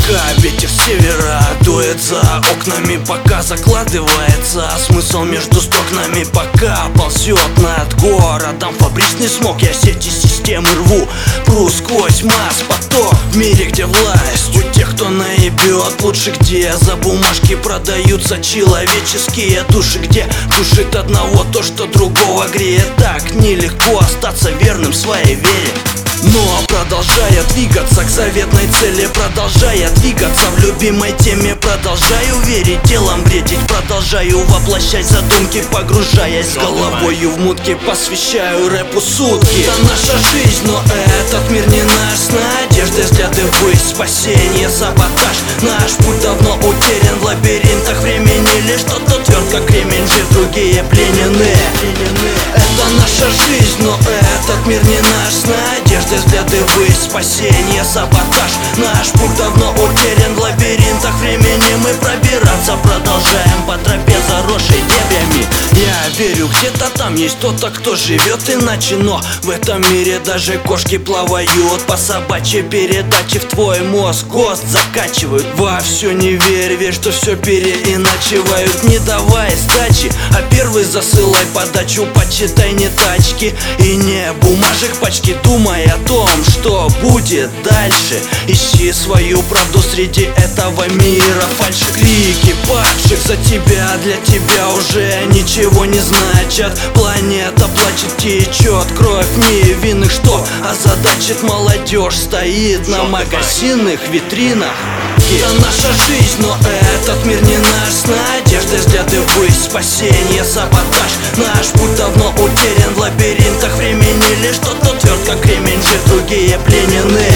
пока ветер с севера дует за окнами, пока закладывается смысл между строками, пока ползет над городом фабричный смог. Я сети системы рву, пру сквозь масс поток. В мире, где власть у тех, кто наебет, лучше где за бумажки продаются человеческие души, где душит одного то, что другого греет. Так нелегко остаться верным своей вере, но продолжая двигаться к заветной цели, продолжая двигаться в любимой теме, продолжаю верить, делом бредить, продолжаю воплощать задумки, погружаясь головою в мутки, посвящаю рэпу сутки. Это наша жизнь, но этот мир не наш, с надеждой взгляды ввысь, спасение, саботаж. Наш путь давно утерян в лабиринтах времени, лишь кто-то тверд, как кремень, жив, другие пленены. Это наша жизнь, но этот мир не наш, с надеждой взгляды ввысь, спасение, саботаж. Наш путь давно утерян в лабиринтах времени, мы пробираться продолжаем по тропе, заросшей дебрями. Я верю, где-то там есть кто-то, кто живет иначе, но в этом мире даже кошки плавают по собачьей передаче в твой мозг, ГОСТ закачивают. Во все не верь, верь, что все переиначивают. Не давай сдачи, а первый засылай подачу, почитай не тачки и не бумажек пачки, думай о том, что будет дальше. Ищи свою правду среди этого мира фальши. Крики падших за тебя, для тебя уже ничего не значат. Планета плачет, течет кровь невинных, что озадачит молодежь, стоит на магазинных витринах. Это наша жизнь, но этот мир не наш, с надеждой взгляды ввысь, спасение, саботаж. Наш путь давно утерян в лабиринтах времени, лишь кто-то тверд, как кремень, жив, другие пленены.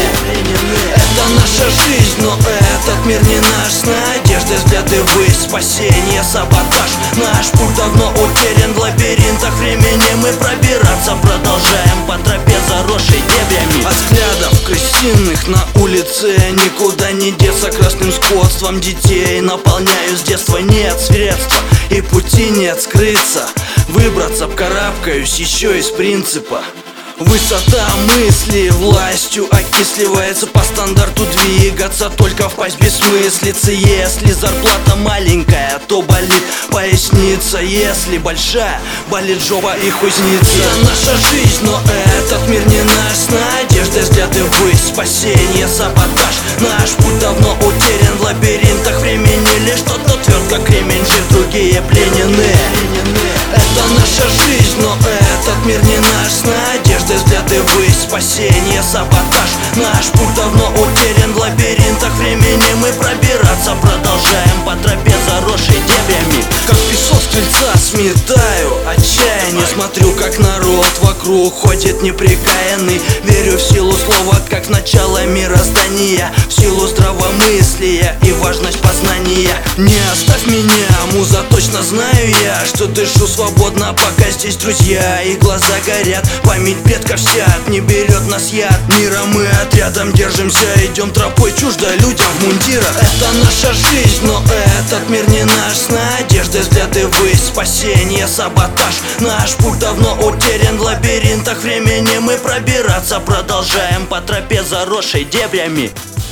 Это наша жизнь, но этот мир не наш, с надеждой взгляды ввысь, спасение, саботаж. Наш путь давно утерян в лабиринтах времени, мы пробираться продолжаем по тропе, заросшей дебрями. От взглядов крысиных на улице никуда не деться, красным скотством детей наполняю с детства. Нет средства и пути нет скрыться, выбраться вкарабкаюсь еще из принципа. Высота мысли властью окисливается, по стандарту двигаться, только впасть бессмыслицы. Если зарплата маленькая, то болит поясница, если большая, болит жопа и кузница. Это наша жизнь, но этот мир не наш, с надеждой взгляды ввысь, спасение, саботаж. Наш путь давно утерян в лабиринтах времени, лишь кто-то тверд, как кремень, жив, другие пленены. Это наша жизнь, но этот мир не наш, с надеждой взгляды ввысь, спасение, саботаж. Наш путь давно утерян в лабиринтах времени, мы пробираться продолжаем по тропе, заросшей дебрями. Как песок с крыльца сметаю отчаяние, смотрю, как народ вокруг ходит непрекаянный. Верю в силу слова, как в начало мироздания, в силу здравомыслия и важность познания. Не оставь меня, муза, точно знаю я, что дышу свободно, пока здесь друзья и глаза горят. Память предков сяд, не берет нас яд. Миром мы отрядом держимся, идем тропой чуждо людям в мундирах. Это наша жизнь, но этот мир не наш, с надеждой взгляды ввысь, спасение, саботаж. Наш путь давно утерян в лабиринтах времени, мы пробираться продолжаем по тропе, заросшей дебрями.